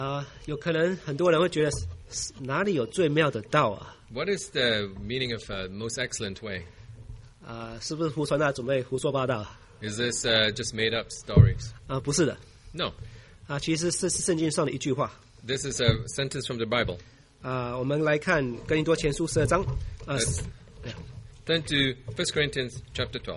有可能很多人会觉得哪里有最妙的道啊？ What is the meaning of most excellent way? 是不是胡传大准备胡说八道啊？ Is this just made up stories? 不是的， No. 其实是圣经上的一句话。 This is a sentence from the Bible. 我们来看哥林多前书12章。 Turn to 1 Corinthians chapter 12.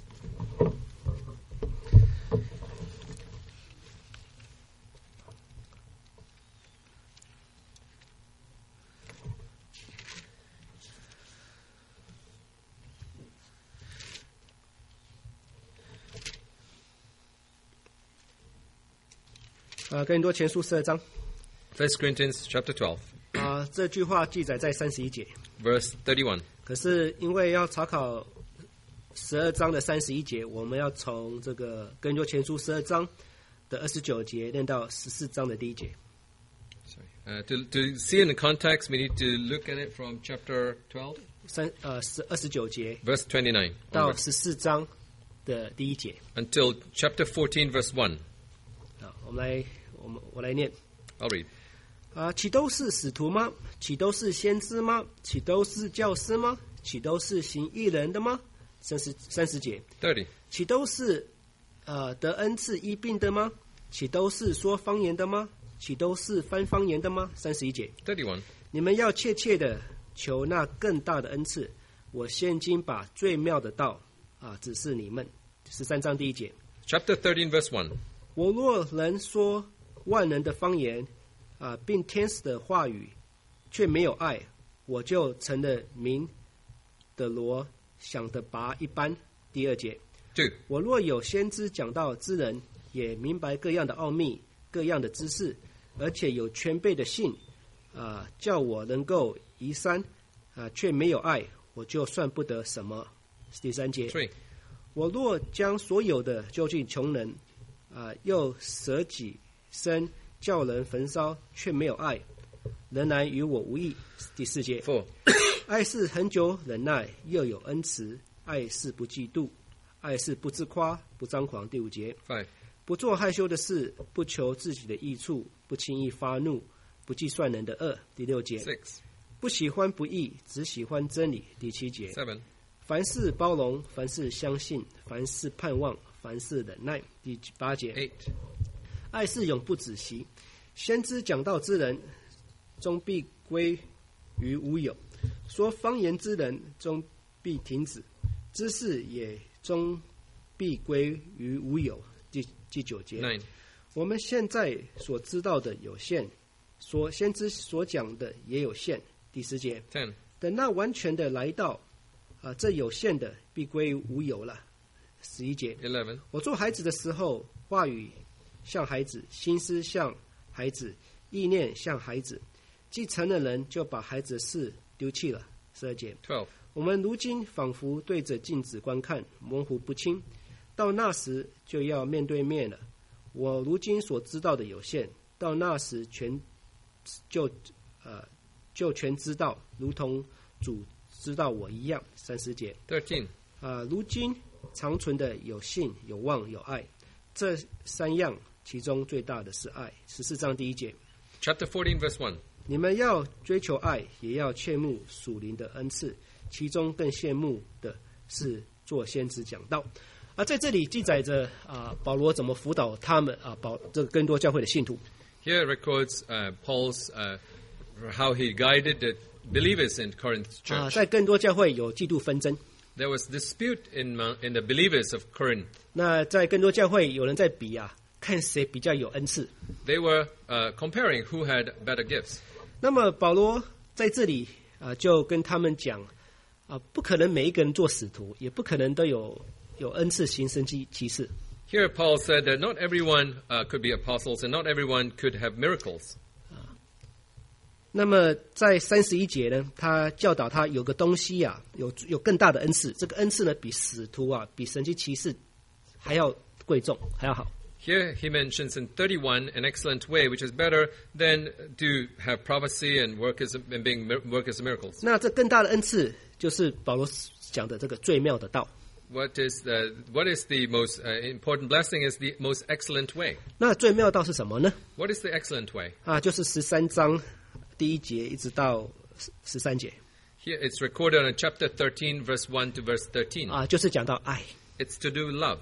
哥林多前书12章。 1 Corinthians chapter 12, 这句话记载在31节。 verse 31. 可是因为要查考12章的31节，我们要从这个哥林多前书12章的29节念到14章的第1节。 To see in the context, we need to look at it from chapter 12, 29节 verse 29, 到 onwards, 14章的第1节。 until chapter 14, verse 1. 我来念。 I'll read. 岂都是使徒吗？岂都是先知吗？岂都是教师吗？岂都是行义人的吗？30节。 30. 岂都是得恩赐医病的吗？岂都是说方言的吗？岂都是翻方言的吗？31节。 31. 你们要切切的求那更大的恩赐。我现今把最妙的道指示你们。13章第1节。 Chapter 13, verse 1. 我若能说万能的方言并天使的话语，却没有爱，我就成了鸣的锣响的钹一般。第2节。 2. 我若有先知讲道之人，也明白各样的奥秘，各样的知识，而且有全备的信，叫我能够移山，却没有爱，我就算不得什么。第3节。 3. 我若将所有的救济穷人，又舍己身叫人焚烧，却没有爱，仍然与我无益。第4节。 4. 爱是恒久忍耐，又有恩慈；爱是不嫉妒，爱是不自夸，不张狂。第5节。 5. 不做害羞的事，不求自己的益处，不轻易发怒，不计算人的恶。第6节。 6. 不喜欢不义，只喜欢真理。第7节。 7. 凡事包容，凡事相信，凡事盼望，凡事忍耐。第8节。 8. 爱是永不止息。先知讲道之人，终必归于无有；说方言之人，终必停止；知识也终必归于无有。第9节。 9. 我们现在所知道的有限，先知所讲的也有限。第10节。 10. 等那完全的来到，这有限的必归于无有了。11节。 11. 我做孩子的时候，话语像孩子，心思像孩子，意念像孩子。既成了人，就把孩子的事丢弃了。12节。 12. 我们如今仿佛对着镜子观看，模糊不清，到那时就要面对面了。我如今所知道的有限，到那时就全知道，如同主知道我一样。30节。 13. 如今长存的有信、有望、有爱，这3样，其中最大的是爱。14章第1节。 Chapter 14, verse 1. 你们要追求爱，也要切慕属灵的恩赐，其中更羡慕的是做先知讲道。在这里记载着保罗怎么辅导他们这个更多教会的信徒。 Here records Paul's how he guided the believers in Corinth church. 在更多教会有嫉妒纷争。 There was dispute in the believers of Corinth. 那在更多教会有人在比看谁比较有恩赐。 They were comparing who had better gifts. 那么保罗在这里就跟他们讲不可能每一个人做使徒，也不可能都有恩赐行神迹奇事。 Here Paul said that not everyone could be apostles and not everyone could have miracles. 那么在31节呢，他教导他有个东西有更大的恩赐，这个恩赐呢比使徒比神迹奇事还要贵重，还要好。 Here he mentions in 31 an excellent way, which is better than to have prophecy and work as miracles. 那这更大的恩赐就是保罗讲的这个最妙的道。 what is the most important blessing is the most excellent way. 那最妙道是什么呢？ What is the excellent way? 就是13章第1节一直到13节。 Here it's recorded in chapter 13, verse 1 to verse 13. 就是讲到爱。 It's to do love.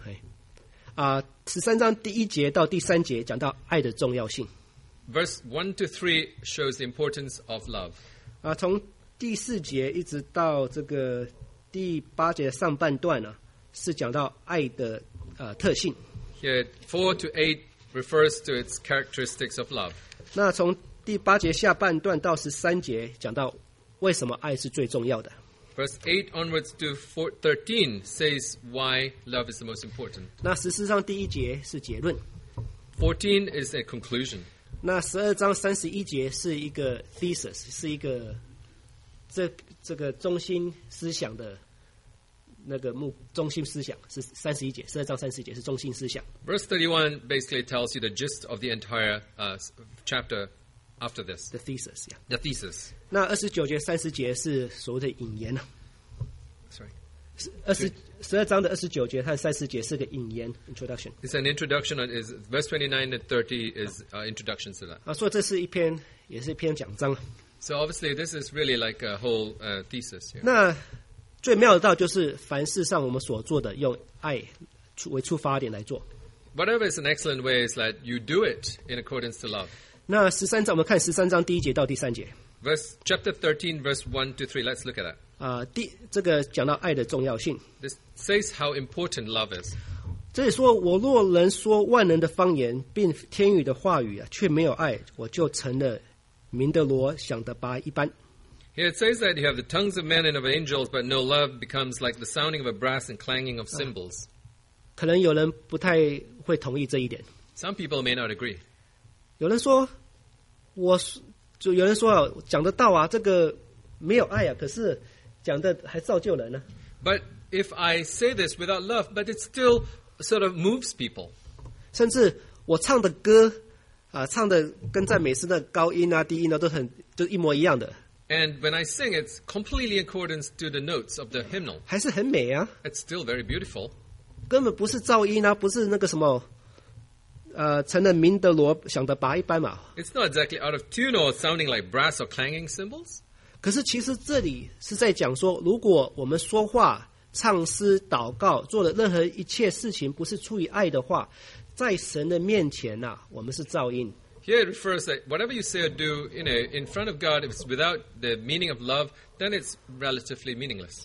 13章第1节到第3节讲到爱的重要性。 Verse 1 to 3 shows the importance of love. 从第4节一直到这个第8节的上半段呢，是讲到爱的特性。 Here 4 to 8 refers to its characteristics of love. 那从第8节下半段到13节讲到为什么爱是最重要的。 Verse 8 onwards to 13 says why love is the most important. 那14章第1节是结论。 14 is a conclusion. 那12章31节是一个 thesis， 是一个这个中心思想的那个中心思想是31节，12章31节是中心思想。 Verse 31 basically tells you the gist of the entire chapter after this. The thesis, yeah. The thesis. 那29节、30节是所谓的引言。 Sorry. 12章的29节和30节是个引言 introduction. It's an introduction. Is verse 29 and 30 is introductions to that. 所以这是也是一篇讲章。 So obviously this is really like a whole thesis here. 那最妙的道就是凡事上我们所做的用爱为出发点来做。 Whatever is an excellent way is that you do it in accordance to love. 那13章我们看13章第1节到第3节。 Chapter 13, verse 1 to 3. Let's look at that. 这个讲到爱的重要性。 This says how important love is. 这里说，我若能说万能的方言，并天语的话语却没有爱，我就成了明德罗想的拔一般。 Here it says that you have the tongues of men and of angels, but no love becomes like the sounding of a brass and clanging of cymbals. 可能有人不太会同意这一点。 Some people may not agree. 有人说，有人说讲得到这个没有爱可是讲的还造就人呢。 But if I say this without love, but it still sort of moves people. 甚至我唱的歌唱的跟赞美诗的高音低音都一模一样的。 And when I sing, it's completely in accordance to the notes of the hymnal. 还是很美 It's still very beautiful. 根本不是噪音不是那个什么成了明德罗想的拔一般嘛。 It's not exactly out of tune or sounding like brass or clanging cymbals. 可是其实这里是在讲说，如果我们说话、唱诗、祷告，做的任何一切事情不是出于爱的话，在神的面前我们是噪音。 Here it refers that whatever you say or do in front of God, if it's without the meaning of love, then it's relatively meaningless.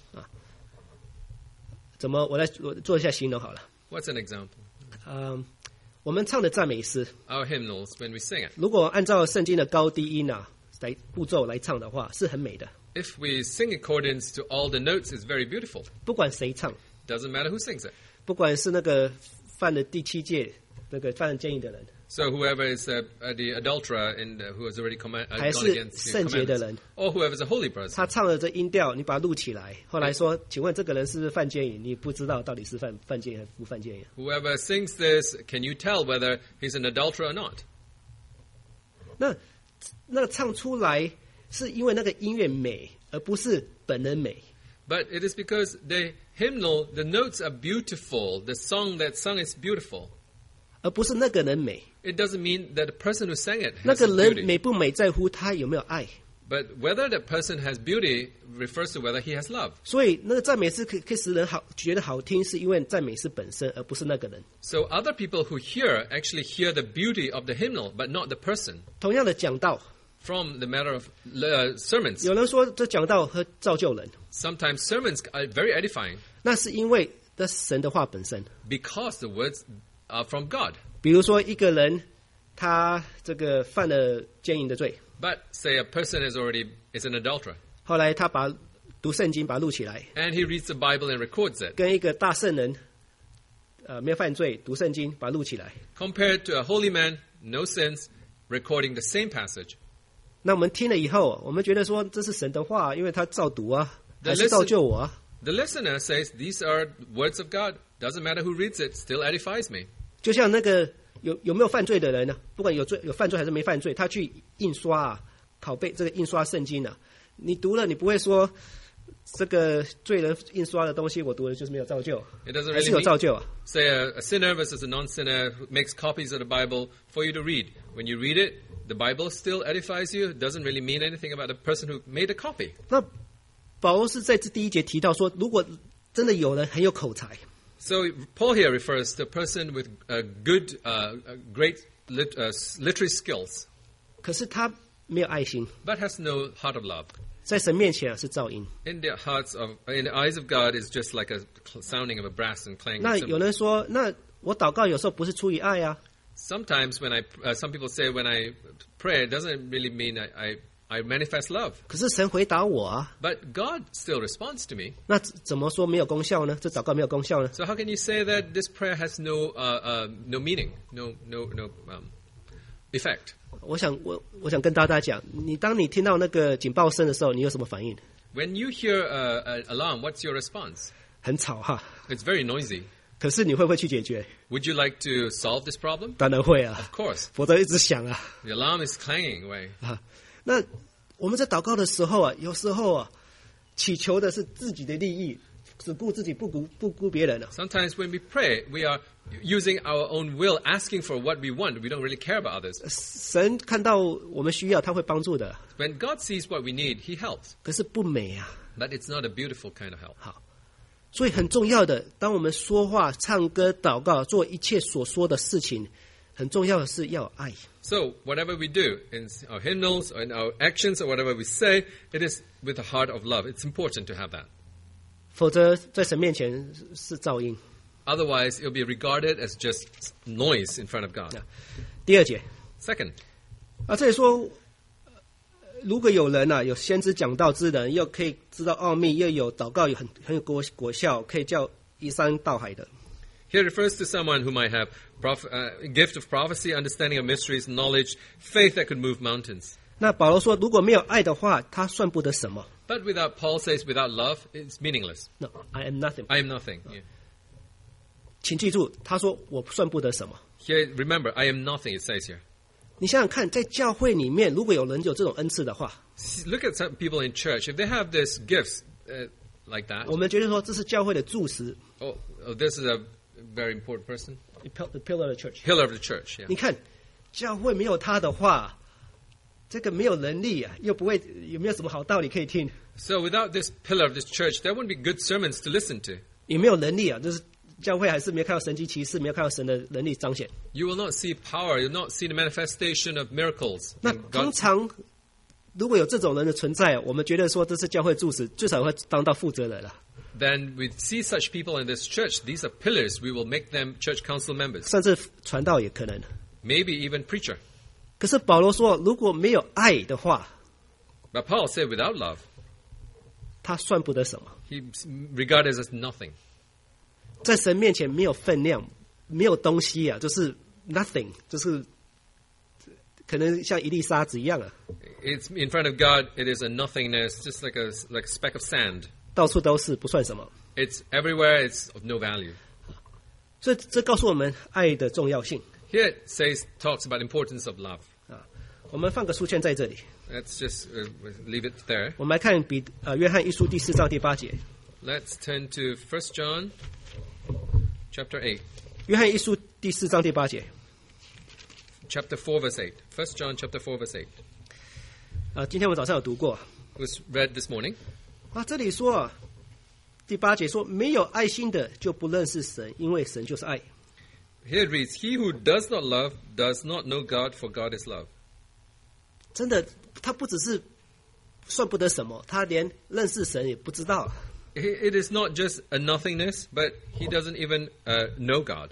我做一下形容好了。 What's an example? 我们唱的赞美诗 Our hymnals, when we sing it. 如果按照圣经的高低音来步骤来唱的话，是很美的。 If we sing accordance to all the notes, it's very beautiful. 不管谁唱 Doesn't matter who sings it. 不管是那个犯了第7戒那个犯了奸淫的人， So whoever is the adulterer and who has already gone 还 against 是 the 圣洁的 commandments, 人， or whoever is a holy person. 他唱了这音调，你把它录起来，后来说，请问这个人是不是犯奸淫？你不知道到底是犯奸淫还是不犯奸淫。 Whoever sings this, can you tell whether he's an adulterer or not? 那唱出来是因为那个音乐美，而不是本人美。 But it is because the hymnal, the notes are beautiful, the song that's sung is beautiful. 而不是那个人美。 It doesn't mean that the person who sang it 那 has 个 some 人 beauty. 美不美在乎他有没有爱。 But whether that person has beauty refers to whether he has love. 所以那个赞美诗可以使人觉得好听，是因为赞美诗本身，而不是那个人。 So other people who hear actually hear the beauty of the hymnal, but not the person. 同样的讲道， From the matter of sermons. 有人说这讲道和造就人， Sometimes sermons are very edifying 那是因为这神的话本身。 because the words are from God. 比如说一个人他这个犯了奸淫的罪， But say a person is an adulterer, 后来他读圣经把它录起来， and he reads the Bible and records it. 跟一个大圣人没有犯罪读圣经把它录起来， Compared to a holy man, no sins, recording the same passage. 那我们听了以后，我们觉得说这是神的话，因为他照读还是 The 造就我 The listener says, these are words of God. Doesn't matter who reads it, still edifies me. 就像那个有没有犯罪的人呢？不管有犯罪还是没犯罪，他去印刷拷贝这个印刷圣经你读了你不会说这个罪人印刷的东西我读了就是没有造就， It doesn't 还是 really 有 mean, 造就啊。 say a sinner versus a non-sinner who makes copies of the Bible for you to read. When you read it, the Bible still edifies you. It doesn't really mean anything about the person who made a copy. 那保罗是在这第一节提到说，如果真的有人很有口才， So Paul here refers to a person with good, great literary skills, 可是他没有爱心， but has no heart of love. 在神面前是噪音。 In the eyes of God, is just like a sounding of a brass and clanging 那有 cymbal. 人说，那我祷告有时候不是出于愛啊， Sometimes when some people say when I pray, it doesn't really mean I manifest love. 可是神回答我啊， But God still responds to me. 那怎么说没有功效呢？这祷告没有功效呢？ So how can you say that this prayer has no meaning, no effect? 我想跟大家讲，当你听到那个警报声的时候，你有什么反应？ When you hear an alarm, what's your response? 很吵哈， It's very noisy. 可是你会不会去解决？ Would you like to solve this problem? 当然会啊， Of course. 否则一直响啊。 The alarm is clanging away. 那我们在祷告的时候啊，有时候啊，祈求的是自己的利益，只顾自己不顾别人了。 Sometimes when we pray, we are using our own will, asking for what we want. We don't really care about others. 神看到我们需要，他会帮助的。 When God sees what we need, He helps. 可是不美啊。 But it's not a beautiful kind of help. 好，所以很重要的，当我们说话、唱歌、祷告、做一切所说的事情，很重要的是要有爱。 So whatever we do in our hymnals or in our actions or whatever we say, it is with a heart of love. It's important to have that. 否则在神面前是噪音。 Otherwise, it'll be regarded as just noise in front of God. 第二节 Second, 啊，这里说，如果有人啊，有先知讲道之人，又可以知道奥秘，又有祷告有很有果效，可以叫移山倒海的。 here refers to someone who might have gift of prophecy, understanding of mysteries, knowledge, faith that could move mountains. 那保罗说，如果没有爱的话，他算不得什么。 But Paul says, without love, it's meaningless. No, I am nothing. I am nothing. Yeah. 请记住，他说我算不得什么。 Here, remember, I am nothing, it says here. 你想想看，在教会里面，如果有人有这种恩赐的话， Look at some people in church. If they have these gifts like that, 我们觉得说这是教会的柱石 oh, this is a very important person. ，the pillar of the church。 Pillar of the church, yeah. 你看，教会没有他的话，这个没有能力啊，又不会有没有什么好道理可以听， So without this pillar of this church, there wouldn't be good sermons to listen to. 也没有能力啊，就是教会还是没有看到神迹奇事，没有看到神的能力彰显。 You will not see power. You'll not see the manifestation of miracles. 那 And 通 God, 常如果有这种人的存在，我们觉得说这是教会柱石，最少会当到负责人了。 then we see such people in this church. These are pillars. We will make them church council members. 甚至传道也可能。 Maybe even preacher. 可是保罗说，如果没有爱的话， But Paul said without love, 他算不得什么， he's regarded as nothing. 在神面前没有分量，没有东西啊，就是 nothing， 就是可能像一粒沙子一样啊， It's in front of God. It is a nothingness, just like a speck of sand. 到处都是，不算什么。 It's everywhere. It's of no value. 所以这告诉我们爱的重要性 Here it talks about the importance of love. 啊。我们放个书签在这里， Let's just leave it there. 我们来看约翰一书第4章第8节。 Let's turn to 1 John chapter 8. 约翰一书第4章第8节 Chapter 4, verse 8. 1 John chapter 4, verse 8. 啊，今天我早上有读过 It was read this morning. 啊。这里说啊，第8节说，没有爱心的就不认识神，因为神就是爱。 Here it reads, He who does not love does not know God, for God is love. 真的，他不只是算不得什么，他连认识神也不知道。 It is not just a nothingness, but he doesn't even know God.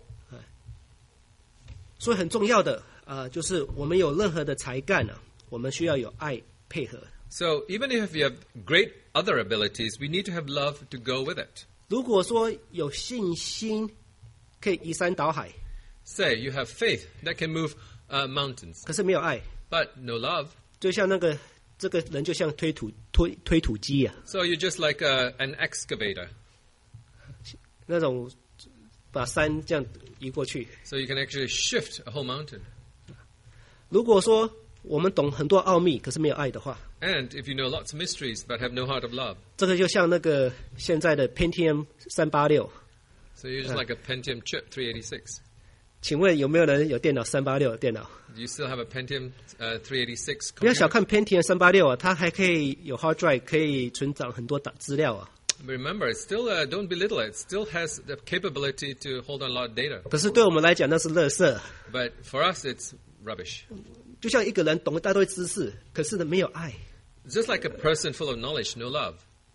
所以很重要的就是我们有任何的才干啊，我们需要有爱配合。 So even if you have great other abilities, we need to have love to go with it. 如果说有信心可以移山倒海， Say you have faith that can move mountains, 可是没有爱， but no love. 就像这个人就像推土机啊， So you're just like an excavator. 那种把山这样移过去。 So you can actually shift a whole mountain. 如果说我们懂很多奥秘，可是没有爱的话， And if you know lots of mysteries but have no heart of love, 这个就像那个现在的 Pentium 386。 so you're just like a Pentium chip 386. 请问有没有人有电脑386的电脑？ Do you still have a Pentium 386 不要小 computer? 看 Pentium 386啊，它还可以有 hard drive， 可以存档很多资料啊。 But remember, it's still don't belittle it. It still has the capability to hold on a lot of data. 可是对我们来讲，那是垃圾。 But for us, it's rubbish. 就像一个人懂一大堆知识，可是呢没有爱。 It's just like a person full of knowledge, no love.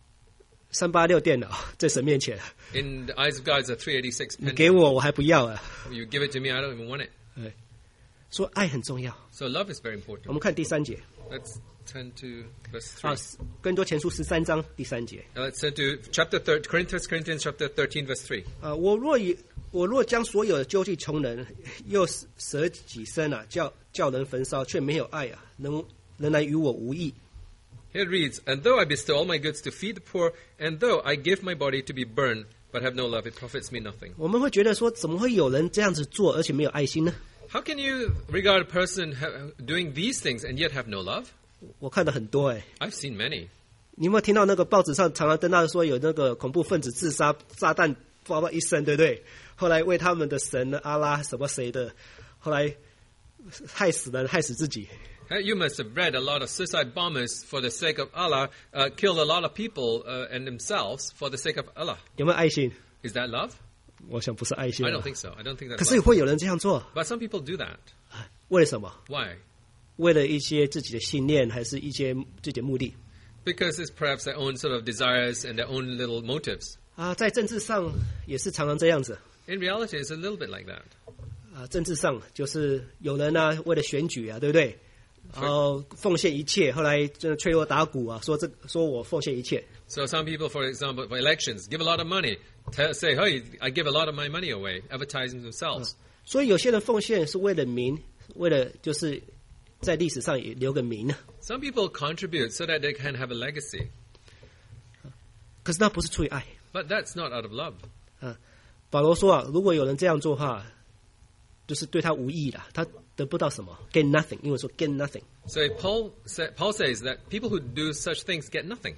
386电脑在神面前， In the eyes of God, it's a 386 你给 Pentium. 我还不要啊。 You give it to me, I don't even want it. 说爱很重要。 So love is very 我 important. 们看第3节 Let's turn to verse 啊， 3. 更多前书13章第3节 Now let's turn to chapter 3, Corinthians chapter 13, verse 3. 啊，我若将所有的救济穷人，又舍己身啊，叫人焚烧，却没有爱啊，仍然与我无益。 Here it reads, And though I bestow all my goods to feed the poor, and though I give my body to be burned, but have no love, it profits me nothing. 我们会觉得说，怎么会有人这样子做，而且没有爱心呢？ How can you regard a person doing these things and yet have no love? 我看的很多 I've seen many. 你有没有听到那个报纸上常常登到说有那个恐怖分子自杀，炸弹爆一身，对不对？后来为他们的神阿拉什么谁的，后来害死人，害死自己。 You must have read a lot of suicide bombers for the sake of Allah, killed a lot of people and themselves for the sake of Allah. 有没有爱心？ Is that love? 我想不是爱心 I 啊 don't think so. I don't think 可 that's 是 love. 会有人这样做， But some people do that. 为了什么？ Why? 为了一些自己的信念，还是一些自己的目的 Because it's perhaps their own sort of desires and their own little motives. 啊？在政治上也是常常这样子 In reality, it's a little bit like that. 啊。政治上就是有人呢、为了选举啊，对不对？然后奉献一切，后来真的吹锣打鼓啊，说我奉献一切。 So some people, for example, for elections, give a lot of money. Say, hey, I give a lot of my money away, advertising themselves. 所以有些人奉献是为了名，为了就是在历史上也留个名啊。 Some people contribute so that they can have a legacy. 可是那不是出于爱。 But that's not out of love. 保罗说啊，如果有人这样做的话，就是对他无益的，他得不到什么 ，gain nothing。因为说 gain nothing。 So Paul says that people who do such things get nothing.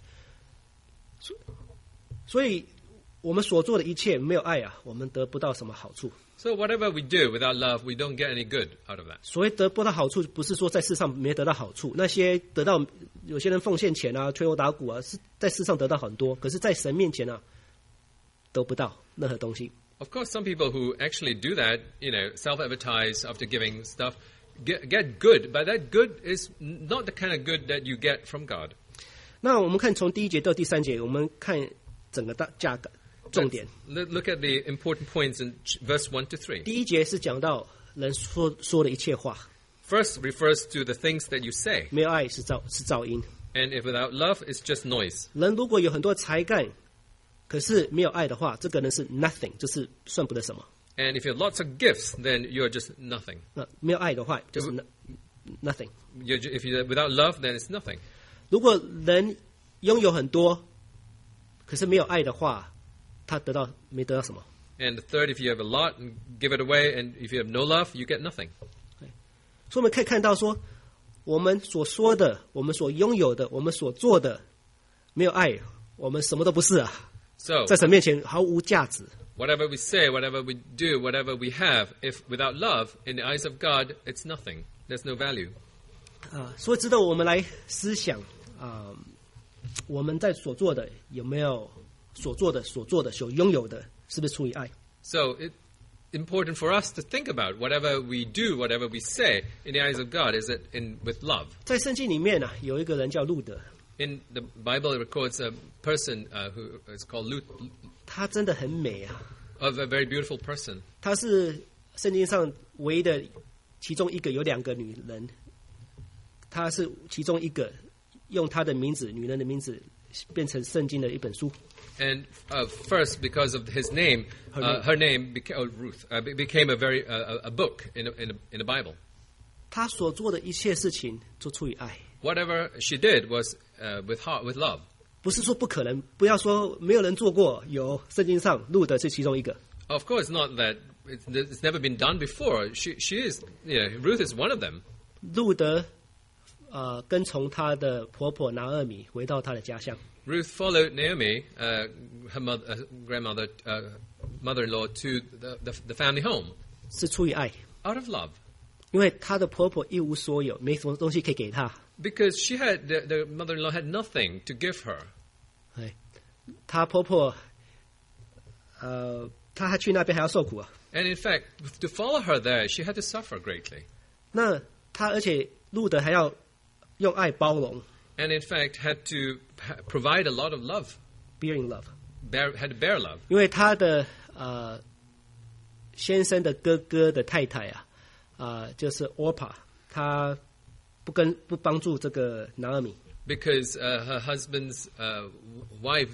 所以我们所做的一切没有爱啊，我们得不到什么好处。 So whatever we do without love, we don't get any good out of that. 所谓得不到好处，不是说在世上没得到好处，那些得到有些人奉献钱啊、吹锣打鼓啊，是在世上得到很多，可是在神面前啊，得不到任何东西。 Of course, some people who actually do that, self-advertise after giving stuff, get good. But that good is not the kind of good that you get from God. 那我们看从第1节到第3节，我们看整个价格重点。 Look at the important points in verse 1 to 3. 第1节是讲到人说的一切话， First refers to the things that you say. 没有爱是噪音。 And if without love, it's just noise. 人如果有很多才干，可是没有爱的话，这个人是 nothing， 就是算不得什么。 And if you have lots of gifts, then you're just nothing. 那没有爱的话，就是 nothing。 If you're without love, then it's nothing. 如果人拥有很多，可是没有爱的话，他没得到什么。 And the third, if you have a lot and give it away, and if you have no love, you get nothing. 所以我们可以看到说，我们所说的、我们所拥有的、我们所做的，没有爱，我们什么都不是啊， So 在神面前毫无价值。 whatever we say, whatever we do, whatever we have, if without love, in the eyes of God, it's nothing. There's no value. 所以值得我们来思想我们在所做的有没有所拥有的，是不是出于爱？ So it's important for us to think about whatever we do, whatever we say, in the eyes of God, is it with love? 在圣经里面呢，有一个人叫路德， In the Bible, it records a person who is called Lut, 她真的很美啊， of a very beautiful person. 她是圣经上唯一的其中一个，有2个女人，她是其中一个，用她的名字，女人的名字变成圣经的一本书。 And first, because of his name, her name Ruth became a book in the Bible. 她所做的一切事情都出于爱， Whatever she did was with love. 不是说不可能，不要说没有人做过，有圣经上路德是其中一个。 Of course, not that it's never been done before. She is, Ruth is one of them. 路德跟从她的婆婆拿俄米回到她的家乡。 Ruth followed Naomi, her grandmother, mother-in-law, to the family home 是出于爱， out of love. 因为她的婆婆一无所有，没什么东西可以给她。 Because the mother-in-law had nothing to give her. 哎，她婆婆，她还去那边还要受苦啊。 And in fact, to follow her there, she had to suffer greatly. 那她而且路德还要用爱包容 And in fact, had to provide a lot of love, ，bearing love， had to bear love. 因为她的先生的哥哥的太太就是 Orpah， 她不帮助这个拿俄米 Because her husband's wife,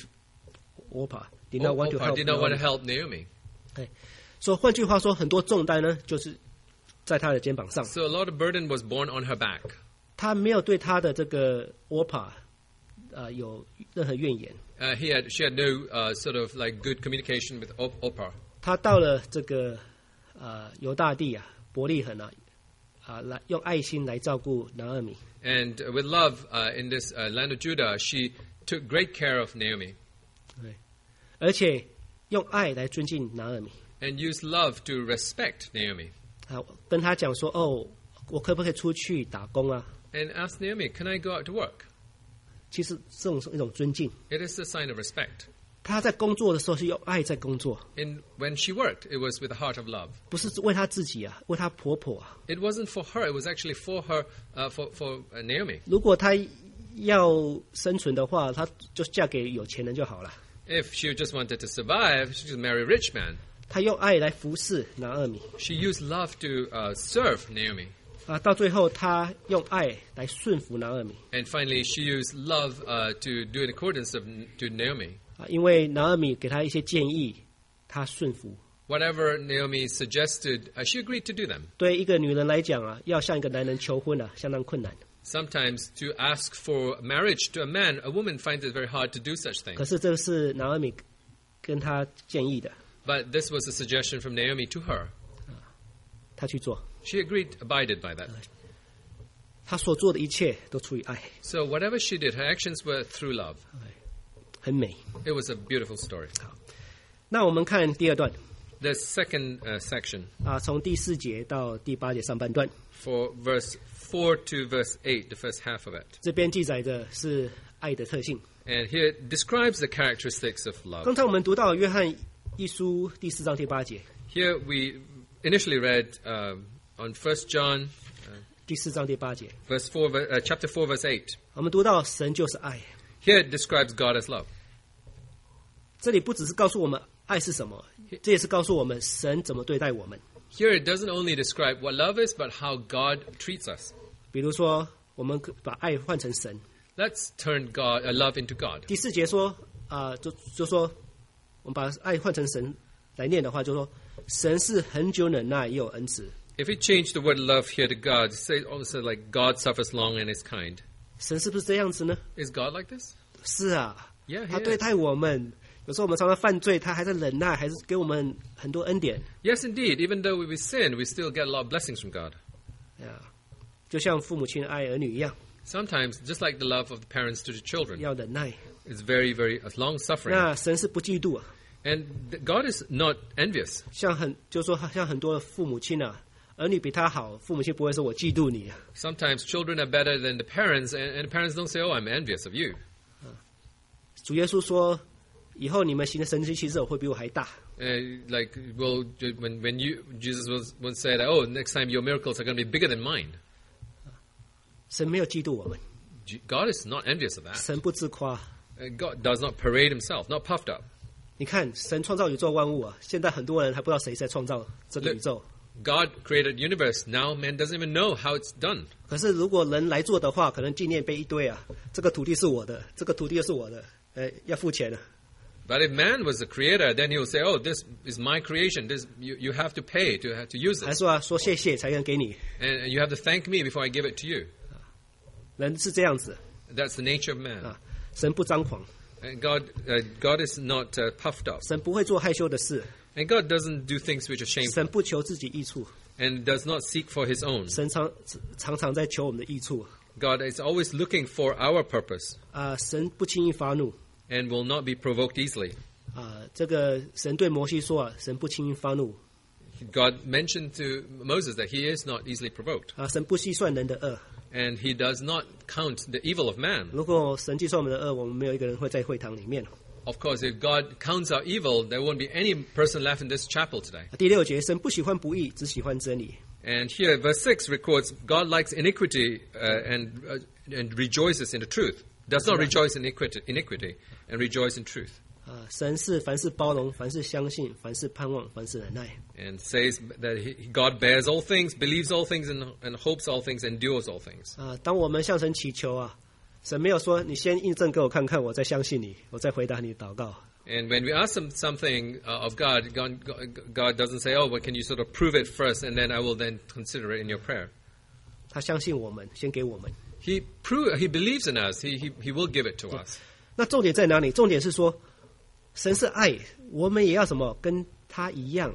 Orpah did not want to help did not want to Naomi. help Naomi. 所以换句话说，很多重担呢，就是在她的肩膀上。 So a lot of burden was borne on her back. 她没有对她的这个 Orpah 有任何怨言。 She had no sort of like good communication with Oprah. 她到了这个犹大地伯利恒来用爱心来照顾拿俄米。 And with love in this land of Judah, she took great care of Naomi 而且用爱来尊敬拿俄米。 and used love to respect Naomi. 跟她讲说：“哦，我可不可以出去打工啊？” And asked Naomi, "Can I go out to work?" 其实这种是一种尊敬。 It is a sign of respect. 她在工作的时候是用爱在工作， And when she worked, it was with a heart of love. 不是为她自己为她婆婆 It wasn't for her; it was actually for her, for Naomi. 如果她要生存的话，她就嫁给有钱人就好了。 If she just wanted to survive, she could marry a rich man. 她用爱来服侍拿俄米 She used love to serve Naomi. 到最后她用爱来顺服拿俄米 And finally, she used love to do in accordance to Naomi. 因为拿俄米给她一些建议，她顺服。 Whatever Naomi suggested, she agreed to do them. 对一个女人来讲要向一个男人求婚相当困难。 Sometimes to ask for marriage to a man, a woman finds it very hard to do such 可 things. 是这是拿俄米跟她建议的， But this was a suggestion from Naomi to her. 她去做。 She agreed, abided by that. 她所做的一切都出于爱， So whatever she did, her actions were through love. 很美。 It was a beautiful story. 那我们看第二段 The second section, 从第4节到第8节上半段， for verse 4 to verse 8, the first half of it. 这边记载的是爱的特性。 And here it describes the characteristics of love. 刚才我们读到约翰一书第4章第8节， Here we initially read on 1 John 第4章第8节， chapter 4, verse 8. 我们读到神就是爱。 Here it describes God as love. 这里不只是告诉我们爱是什么，这也是告诉我们神怎么对待我们。 Here it doesn't only describe what love is, but how God treats us. 比如说，我们把爱换成神。 Let's turn love into God. 第4节说就说，我们把爱换成神来念的话，就说神是恒久忍耐，也有恩慈。 If we change the word love here to God, say also like God suffers long and is kind. 神是不是这样子呢？ Is God like this? 是啊， Yeah, 他 he 对 is. 待我们，有时候我们常常犯罪，他还在忍耐，还是给我们很多恩典。 Yes, indeed. Even though we sin, we still get a lot of blessings from God. 就像父母亲爱儿女一样， Sometimes, just like the love of the parents to the children, 要忍耐。 it's very, very long-suffering. 那神是不嫉妒 And God is not envious. 像很多的父母亲儿女比他好，父母亲不会说我嫉妒你。 Sometimes children are better than the parents, and the parents don't say, "Oh, I'm envious of you." 主耶稣说，以后你们行的神迹奇事会比我还大。 Like, well, Jesus will say that, "Oh, next time your miracles are going to be bigger than mine." 神没有嫉妒我们， God is not envious of that. 神不自夸。 God does not parade himself, not puffed up. 你看，神创造宇宙万物现在很多人还不知道谁在创造这个宇宙。 God created universe. Now man doesn't even know how it's done. 可是如果人来做的话，可能纪念碑一堆这个土地是我的，这个土地又是我的，要付钱了。 But if man was the creator, then he will say, "Oh, this is my creation. This you have to pay to use 还 this, 说谢谢才能给你。 and you have to thank me before I give it to you." 人是这样子 That's the nature of man. 神不张狂， And God is not puffed up. 神不会做害羞的事， And God doesn't do things which are 神 shameful. 不求自己益处， and does not seek for his own. 神常常在求我们的益处 God is always looking for our purpose 神不轻易发怒 and will not be provoked easily. 这个神对摩西说神不轻易发怒 God mentioned to Moses that he is not easily provoked, 神不细算人的恶 and he does not count the evil of man. 如果神计算我们的恶，我们没有一个人会在会堂里面 Of course, if God counts our evil, there won't be any person left in this chapel today. 第6节神不喜欢不义，只喜欢真理 And here, verse 6 records, God likes iniquity and rejoices in the truth. Does not rejoice in iniquity and rejoice in truth. 神是凡事包容，凡事相信，凡事盼望，凡事忍耐 And says that God bears all things, believes all things, and hopes all things, endures all things. 当我们向神祈求神没有说你先印证给我看看，我再相信你，我再回答你的祷告 And when we ask something of God, God doesn't say, oh, well, can you sort of prove it first, and then I will then consider it in your prayer. 他相信我们，先给我们 He believes in us. He will give it to us. 那重点在哪里？重点是说神是爱，我们也要什么跟他一样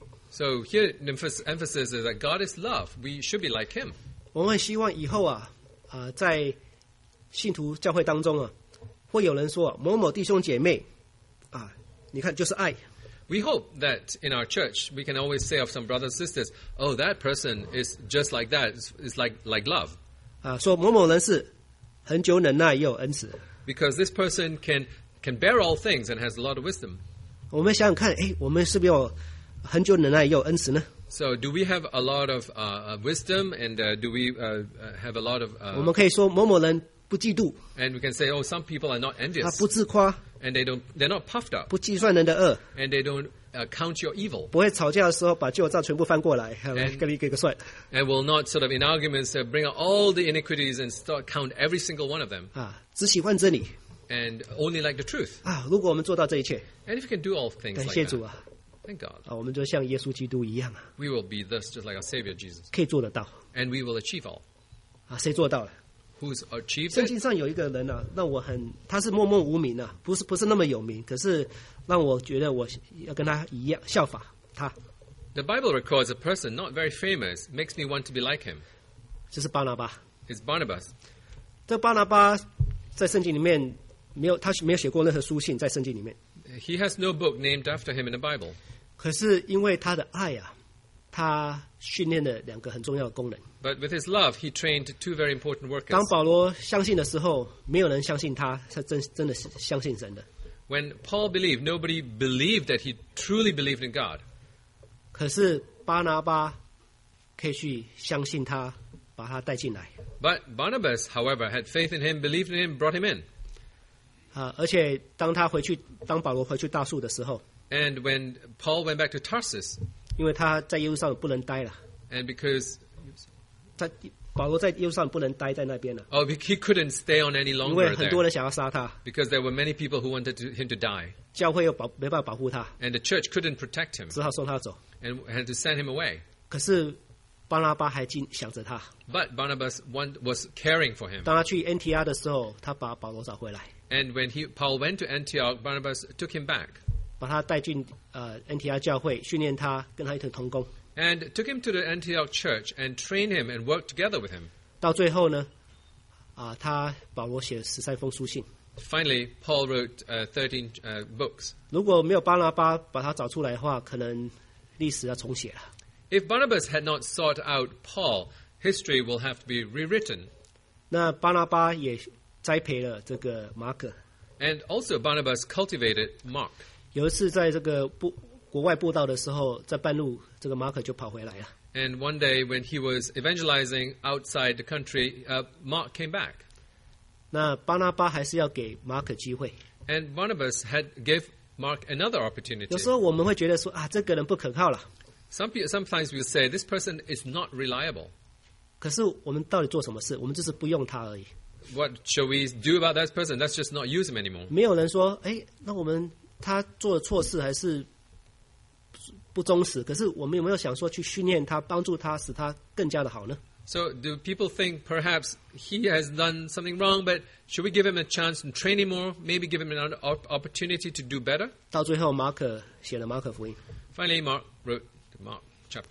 So here the emphasis is that God is love. We should be like him. 我们希望以后在信徒教会当中会有人说某某弟兄姐妹你看就是爱 We hope that in our church we can always say of some brothers and sisters, oh, that person is just like that. It's like love. 说某某人是很久忍耐也有恩慈 Because this person can bear all things and has a lot of wisdom. 我们想想看我们是不是有很久忍耐也有恩慈呢 So do we have a lot of wisdom, and do we have a lot of... 我们可以说某某人不嫉妒 and we can say, oh, some people are not 他 envious, 不自夸 and they're not puffed up, 不计算人的恶 and they don't count your evil, 不会吵架的时候把旧账全部翻过来跟你给个算 and will not sort of in arguments bring out all the iniquities and start count every single one of them, 只喜欢真理 and only like the truth. 如果我们做到这一切 And if we can do all things 感 like 谢主 that, thank God, 我们就像耶稣基督一样 we will be this just like our Savior Jesus, 可以做得到 and we will achieve all. 谁做到了 Who's achieved 圣 it? 经上有一个人让我他是默默无名不是那么有名，可是让我觉得我要跟他一样效法他， The Bible records a person not very famous, makes me want to be like him. 就是巴拿巴。 It's Barnabas. 这巴拿巴在圣经里面他没有写过任何书信在圣经里面， He has no book named after him in the Bible. 可是因为他的爱他训练了2个很重要的功能。 But with his love, he trained 2 very important workers. 当保罗相信的时候，没有人相信他真的是相信神的。 When Paul believed, nobody believed that he truly believed in God. 可是巴拿巴可以去相信他，把他带进来。 But Barnabas, however, had faith in him, believed in him, brought him in. 而且当保罗回去大树的时候， And when Paul went back to Tarsus, 因为他在耶路撒冷不能待了， and because 保罗在耶路撒冷不能待在那边了， he couldn't stay on any 因为 longer 很多 there, 人想要杀他， because there were many people who wanted him to die, 教会又没办法保护他， and the church couldn't protect him, 只好送他走。 and had to send him away. 可是巴拿巴还想着他， But Barnabas was caring for him. 当他去安提阿的时候，他把保罗找回来， And when Paul went to Antioch, Barnabas took him back 把他带进安提阿教会，训练他，跟他一同同工。 and took him to the Antioch church and trained him and worked together with him. 到最后呢，保罗写了13封书信。 Finally, Paul wrote 13 books. 如果没有巴拿巴把他找出来的话，可能历史要重写了。 If Barnabas had not sought out Paul, history will have to be rewritten. 那巴拿巴也栽培了这个马可。 And also Barnabas cultivated Mark. 有一次在这个国外布道的时候，在半路，这个马可就跑回来了。 And one day when he was evangelizing outside the country, Mark came back. 那巴拿巴还是要给马可机会。 And Barnabas gave Mark another 有 opportunity. 时候我们会觉得说这个人不可靠了。 Sometimes we'll say, this person is not reliable. 可是我们到底做什么事？我们就是不用他而已。 What shall we do about that person? Let's just not use him anymore. 没有人说，那他做的错事还是不忠实。可是我们有没有想说去训练他，帮助他，使他更加的好呢？ So do people think perhaps he has done something wrong, but should we give him a chance and train him more? Maybe give him another opportunity to do better? 到最后，马可写了马可福音。 Finally, Mark wrote the Mark chapter.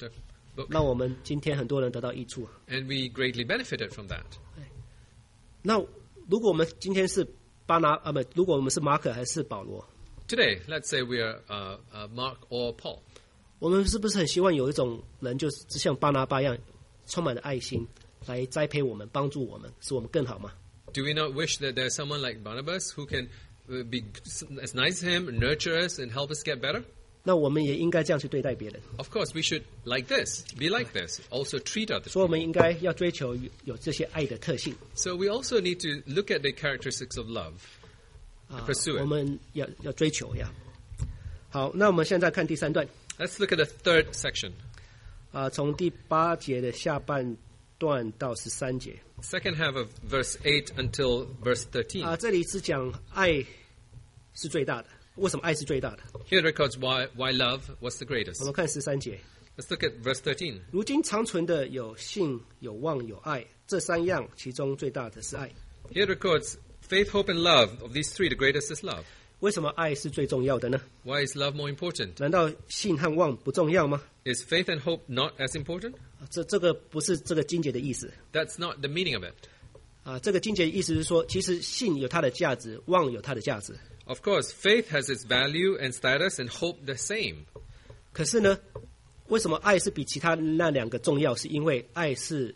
book. 让我们今天很多人得到益处。 And we greatly benefited from that. 那如果我们今天是如果我们是马可还是保罗， Today, let's say we are Mark or Paul. 我们是不是很希望有一种人，就是像巴拿巴一样，充满了爱心，来栽培我们，帮助我们，使我们更好吗？ Do we not wish that there's someone like Barnabas who can be as nice as him, nurture us, and help us get better? 那我们也应该这样去对待别人， Of course, we should like this, be like this, also treat others. 所以我们应该要追求有这些爱的特性。 So we also need to look at the characteristics of love and pursue 我 it. 们要追求呀。好，那我们现在看第3段， Let's look at the third section. 从第8节的下半段到13节。 Second half of verse 8 until verse 13. 这里是讲爱是最大的。为什么爱是最大的？ Here it records why love was the 我 greatest. 们看13节。 Let's look at verse 13. 如今长存的有信、有望、有爱，这3样，其中最大的是爱。 Here it records faith, hope, and love. Of these three, the greatest is love. 为什么爱是最重要的呢？ Why is love more important? 难道信和望不重要吗？ Is faith and hope not as important? 这个不是这个经节的意思。 That's not the meaning of it. 这个经节的意思是说，其实信有它的价值，望有它的价值。 Of course, faith has its value and status, and hope the same. 可是呢，为什么爱是比其他那2个重要？是因为爱是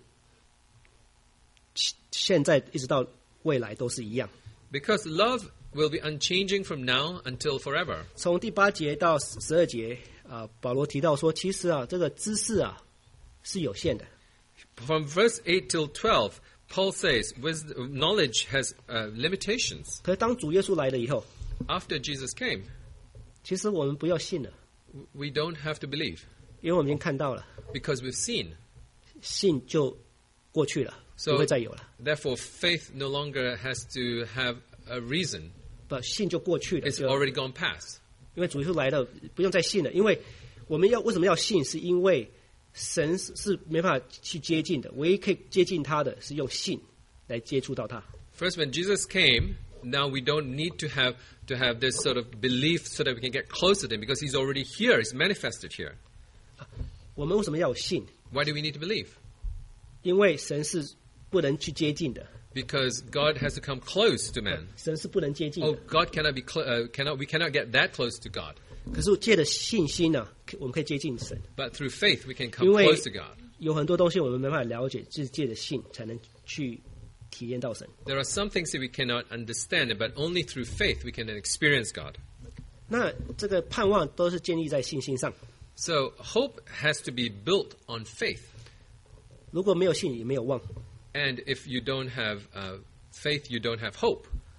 现在一直到未来都是一样。 Because love will be unchanging from now until forever. 从第8节到12节，保罗提到说，其实这个知识是有限的。 From verse 8 till 12, Paul says knowledge has limitations. 可是当主耶稣来了以后， After Jesus came, 其实我们不要信了， we don't have to believe 因为我们已经看到了， because we've seen. 信就过去了， So 不会再有了。 therefore, faith no longer has to have a reason. 信就过去了， It's already gone past. 因为主耶稣来了，不用再信了。因为我们为什么要信？是因为神是没办法去接近的，唯一可以接近他的是用信来接触到他。 First, when Jesus came, now we don't need to have this sort of belief so that we can get closer to him because he's already here. He's manifested here. 我们为什么要有信？ Why do we need to believe? 因为神是不能去接近的， Because God has to come close to man. 神是不能接近 Oh, 的。 God cannot be we cannot get that close to God. 可是借着信心呢，我们可以接近神。 But through faith, we can come 因为 close to God. 有很多东西我们没办法了解，就是借着信才能去体验到神。 There are some things that we cannot understand, but only through faith we can experience God. 那这个盼望都是建立在信心上。 So hope has to be built on faith. 如果没有信，也没有望。 And if you don't have faith, you don't have hope.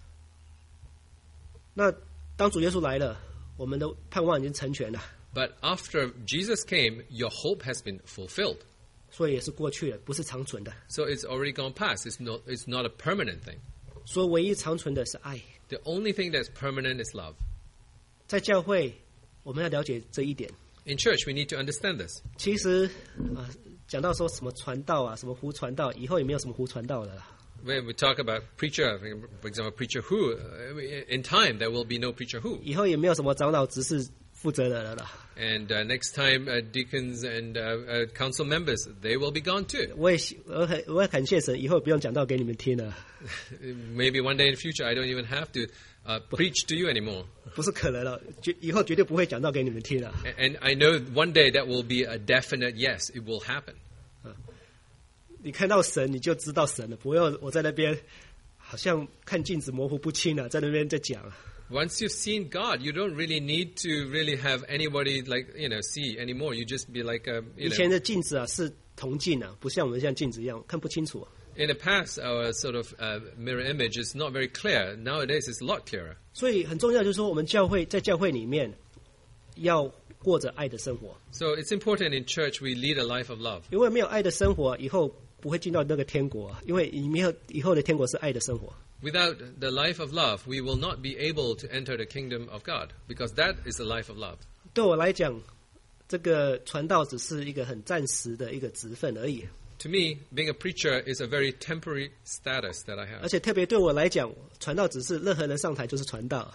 那当主耶稣来了，我们的盼望已经成全了， But after Jesus came, your hope has been fulfilled. 所以也是过去了，不是长存的。 So it's already gone past. It's not a permanent thing. 所以唯一长存的是爱。 The only thing that's permanent is love. 在教会，我们要了解这一点。 In church, we need to understand this. 其实讲到说什么传道什么胡传道，以后也没有什么胡传道了啦。 When we talk about preacher, for example, preacher who, in time there will be no preacher who. 以后也没有什么长老执事负责的了啦。 And next time, deacons and council members, they will be gone too. 我也感谢神，以后不用讲道给你们听了。 Maybe one day in the future, I don't even have to preach to you anymore. 不是可能了，以后绝对不会讲道给你们听了。 And I know one day that will be a definite yes, it will happen. 你看到神，你就知道神了，不用我在那边好像看镜子模糊不清在那边在讲。 Once you've seen God, you don't really need to really have anybody see anymore. You just be like 以前的镜子是铜镜不像我们像镜子一样看不清楚。 In the past, our sort of mirror image is not very clear. Nowadays, it's a lot clearer. 所以很重要，就是说我们在教会里面要过着爱的生活。 So it's important in church we lead a life of love. 因为没有爱的生活，以后不会进到那个天国因为以后的天国是爱的生活。 Without the life of love, we will not be able to enter the kingdom of God, because that is the life of love. 对我来讲，这个传道只是一个很暂时的一个职分而已。 To me, being a preacher is a very temporary status that I 而 have. 且特别对我来讲，传道只是任何人上台就是传道。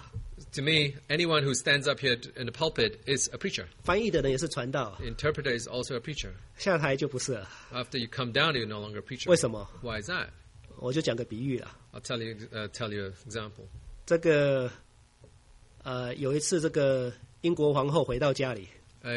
To me, anyone who stands up here in the pulpit is a preacher. 翻译的人也是传道， Interpreter is also a preacher. 下台就不是了。 After you come down, you're no longer a preacher. 为什么？ Why is that? 我就讲个比喻啦。 I'll tell you an example. 这个有一次，这个英国皇后回到家里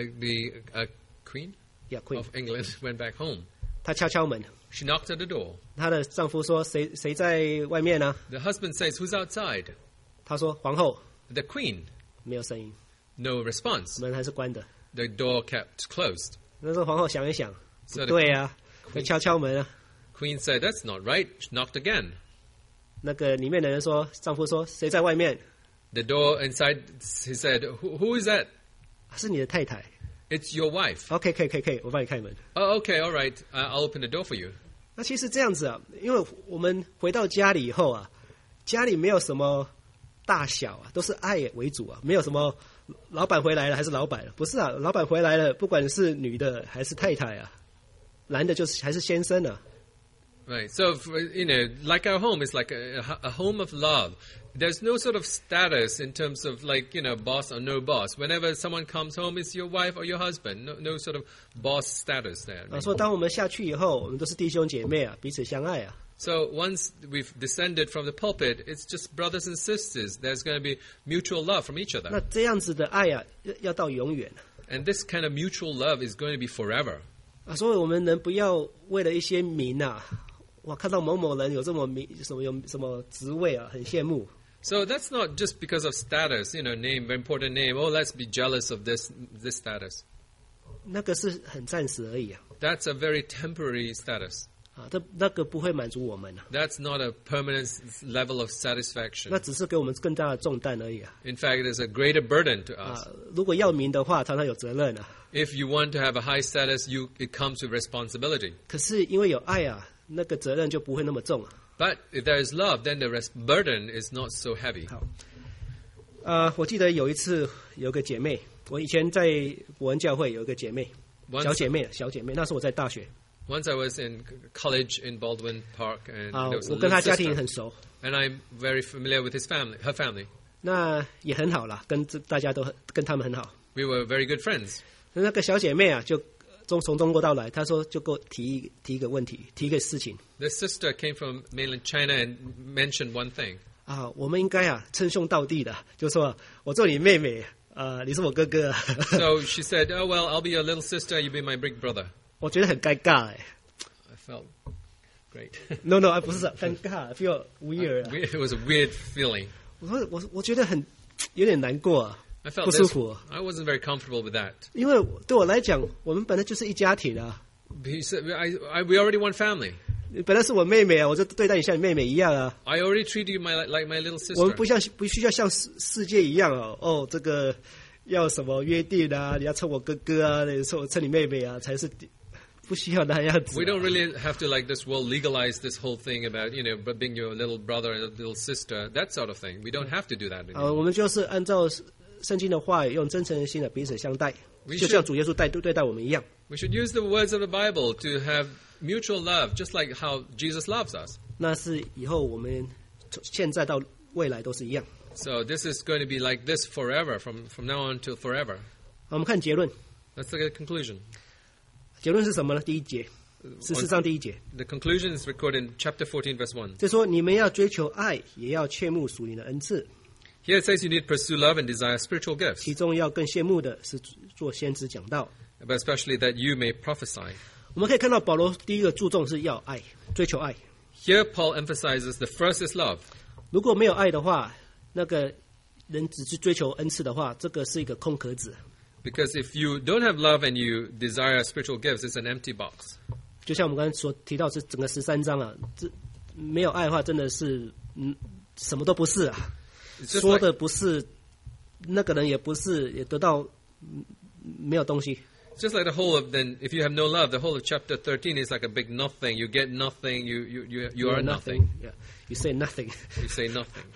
The Queen ，Queen， of England went back home. 她敲敲门， She knocked at the door. 她的丈夫说：“谁在外面呢、 The husband says, "Who's outside?" 她说：“皇后。 The Queen. ” 没有声音， No response. 门还是关的。 The door kept closed. 那时候皇后想一想， So 不 the 对啊，会敲敲门啊。 Queen said, "That's not right." She knocked again. 那个里面的人说，丈夫说：“谁在外面？ The door inside, he said, "Who is that?" 是你的太太。 It's your wife. OK，可以，我帮你开门。 Oh, okay, all right. I'll open the door for you. 那其实这样子啊，因为我们回到家里以后啊，家里没有什么大小啊，都是爱为主啊，没有什么老板回来了还是老板了，不是啊，老板回来了，不管是女的还是太太啊，男的就是还是先生啊。 Right. So, like our home is like a home of love. There's no sort of status in terms of boss or no boss. Whenever someone comes home, it's your wife or your husband. No sort of boss status there. 说当我们下去以后，我们都是弟兄姐妹啊，彼此相爱啊。 So once we've descended from the pulpit, it's just brothers and sisters. There's going to be mutual love from each 那 other. 这样子的爱啊，要到永远 And this kind of mutual love is going to be forever. 啊。所以我们人不要为了一些名啊，哇，看到某某人有这么名，有什么职位啊，很羡慕。 So that's not just because of status, name, very important name. Oh, let's be jealous of this status. 那个是很暂时而已啊， That's a very temporary status. 啊，那个不会满足我们啊， That's not a permanent level of satisfaction. 那只是给我们更大的重担而已啊。 In fact, it is a greater burden to us. 如果要名的话，常常有责任啊。 If you want to have a high status, it comes with responsibility. 可是因为有爱啊，那个责任就不会那么重啊。 But if there is love, then the burden is not so heavy. 好，我记得有一次有个姐妹，我以前在伯恩教会有一个姐妹，小姐妹，那时候我在大学。 Once I was in college in Baldwin Park, and there was a 我跟她 little 家庭 sister, 很熟， and I'm very familiar with her family. 那也很好啦，大家都跟他们很好。 We were very good friends. 那个小姐妹啊，就从中国到来，她说就给我提一个问题，提一个事情。 The sister came from mainland China and mentioned one thing. 啊，我们应该啊称兄道弟的，就说我做你妹妹，你是我哥哥。 So she said, "Oh well, I'll be your little sister. You be my big brother." 我觉得很尴尬哎。 I felt great. No， 不是尴尬 ，feel weird。 It was a weird feeling. 我觉得有点难过啊， I felt 不舒服。 I wasn't very comfortable with that. 因为对我来讲，我们本来就是一家庭啊。 He said, "We already one family. 本来是我妹妹啊，我就对待你像你妹妹一样啊。 I already treat you like my little 我们 sister." 不需要像世界一样哦，这个要什么约定啊？你要称我哥哥啊，你称你妹妹啊，才是不需要那样子、啊。 We don't really have to like this world legalize this whole thing about being your little brother and little sister, that sort of thing. We don't have to do that anymore. 我们就是按照圣经的话语，用真诚的心的彼此相待，就像主耶稣对待我们一样。 We should use the words of the Bible to have mutual love, just like how Jesus loves us. 那是以后我们从现在到未来都是一样。 So this is going to be like this forever, from now on till forever. 我们看结论， Let's look at the conclusion. 结论是什么呢？第一节，14章第一节， The conclusion is recorded in chapter 14, verse 1. 就说你们要追求爱，也要切慕属灵的恩赐， Here it says you need to pursue love and desire spiritual gifts, 其中要更羡慕的是做先知讲道。 but especially that you may prophesy. 我们可以看到保罗第一个注重是要爱，追求爱。 Here Paul emphasizes the first is love. 如果没有爱的话，那个人只是追求恩赐的话，这个是一个空壳子。 Because if you don't have love and you desire spiritual gifts, it's an empty box. 就像我们刚才所提到，这整个13章啊，这没有爱的话，真的是什么都不是啊。说的不是，那个人也不是，也得到没有东西。 It's just like the whole of then. If you have no love, the whole of chapter 13 is like a big nothing. You get nothing. You are nothing. Yeah, you say nothing. You say nothing.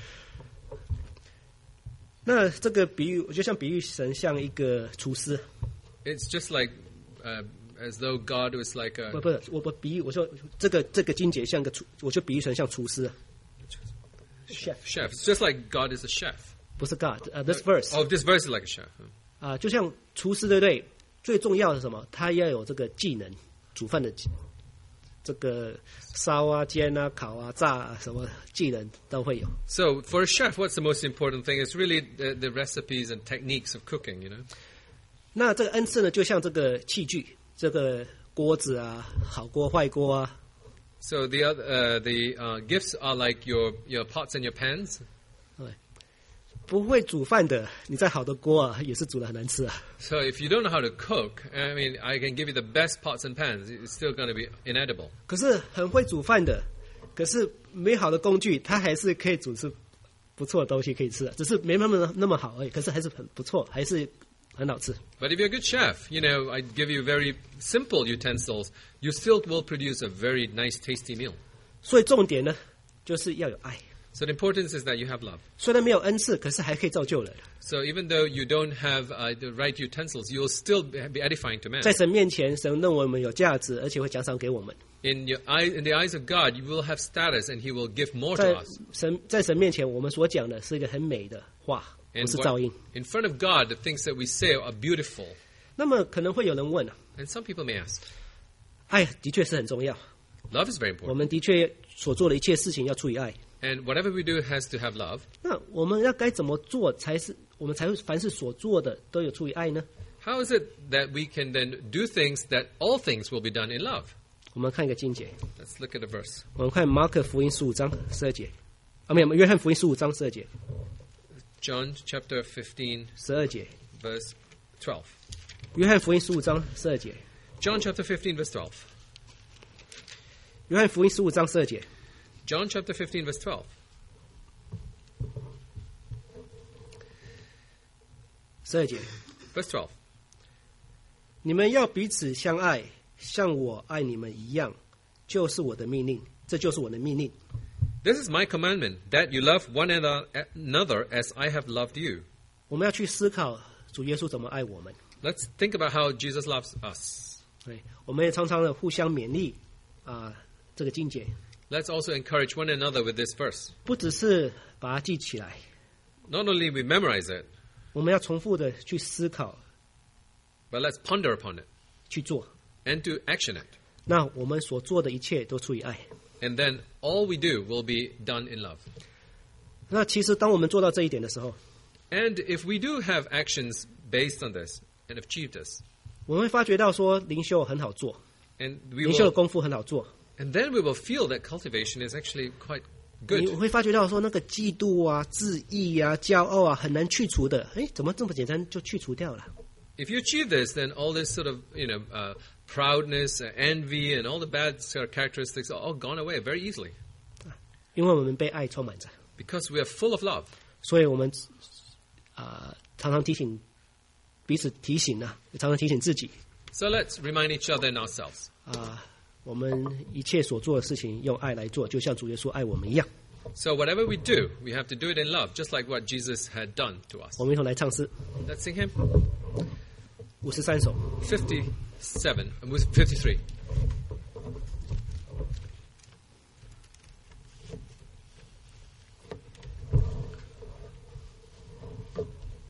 那这个比喻，我就像比喻神像一个厨师。 It's just like as though God was like a 不是，我比喻，我说这个经节像个厨，我就比喻神像厨师。chef chef. It's just like God is a chef. 不是 God，this verse Oh, this verse is like a chef. 就像厨师对不对？最重要的是什么？他要有这个技能，煮饭的这个烧啊、煎啊、烤啊、炸啊，什么技能都会有。 So for a chef, what's the most important thing? It's really the recipes and techniques of cooking, you know. 那这个恩赐呢，就像这个器具，这个锅子啊，好锅、坏锅啊。 So the gifts are like your pots and your pans. 不会煮饭的，你再好的锅啊，也是煮得很难吃啊。 So if you don't know how to cook, I mean, I can give you the best pots and pans. It's still going to be inedible. 可是很会煮饭的，可是没好的工具，它还是可以煮出不错的东西可以吃的，只是没那么好而已。可是还是很不错，还是很好吃。 But if you're a good chef, you know, I give you very simple utensils, you still will produce a very nice, tasty meal. 所以重点呢，就是要有爱。 So the importance is that you have love. 虽然没有恩赐，可是还可以造就人。 So even though you don't have the right utensils, you'll still be edifying to man. 在神面前，神认为我们有价值，而且会奖赏给我们。 In the eyes of God, you will have status, and He will give more to us. 在神面前，我们所讲的是一个很美的话，不是噪音。 In front of God, the things that we say are beautiful. 那么可能会有人问啊， And some people may ask, 爱的确是很重要， love is very 我 important. 们的确所做的一切事情要出于爱。 And whatever we do has to have love. 那我们要该怎么做我们才会凡事所做的都有出于爱呢？ How is it that we can then do things that all things will be done in love? 我们看一个经节， Let's look at a verse. 我们看马可福音15章12节，没有，约翰福音15章12节 John chapter 15, ，12节， verse 12. 约翰福音15章12节， John chapter 15, verse 12. 约翰福音15章12节。 John chapter 15, verse 12. 12节， Verse 12. 你们要彼此相爱，像我爱你们一样，就是我的命令。这就是我的命令。 This is my commandment, that you love one another as I have loved you. 我们要去思考主耶稣怎么爱我们。 Let's think about how Jesus loves us. 对，我们也常常的互相勉励这个经节， Let's also encourage one another with this verse. 不只是把它记起来， Not only we memorize it, 我们要重复的去思考， but let's ponder upon it 去做。 and to action it. 那我们所做的一切都出于爱。 And then all we do will be done in love. 那其实当我们做到这一点的时候， And if we do have actions based on this and achieve this, 我们会发觉到说灵修很好做， and 灵修的功夫很好做。 then we will feel that cultivation is actually quite 你 good. 会发觉到说那个嫉妒啊、自义啊、骄傲啊很难去除的，怎么这么简单就去除掉了？ If you achieve this, then all this sort of, proudness, envy, and all the bad sort of characteristics are all gone away very easily. 因为我们被爱充满着， Because we are full of love. 所以我们常常提醒彼此提醒也常常提醒自己 So let's remind each other and ourselves. 我们一切所做的事情用爱来做，就像主耶稣爱我们一样。 So whatever we do, we have to do it in love, just like what Jesus had done to us. 我们一同来唱诗 Let's sing him. 53首。 53.